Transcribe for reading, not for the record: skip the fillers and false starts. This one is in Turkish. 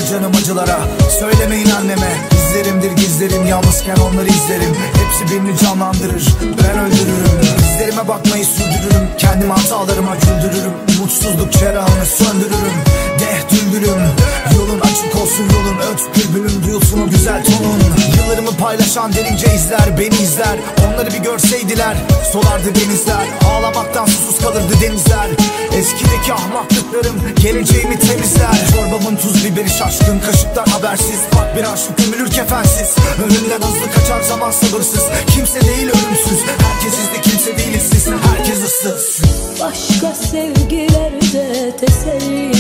canım acılara. Söylemeyin anneme, izlerimdir gizlerim, yalnızken onları izlerim. Hepsi birini canlandırır, ben öldürürüm. İzlerime bakmayı sürdürürüm, kendimi hatalarıma güldürürüm. Mutsuzluk çerağını söndürürüm. Düldülüm, yolun açık olsun yolun, öt bülbülüm, duyulsun o güzel tonun. Yıllarımı paylaşan derince izler, beni izler. Onları bir görseydiler, solardı denizler. Ağlamaktan susuz kalırdı denizler. Eskideki ahmaklıklarım geleceğimi temizler. Çorbamın tuz biberi şaşkın, kaşıktan habersiz. Bak bir aşık gömülür kefensiz. Önümden hızlı kaçar zaman sabırsız. Kimse değil ölümsüz, herkes izli, kimse değil işsiz. Herkes ıssız. Başka sevgilerde teselli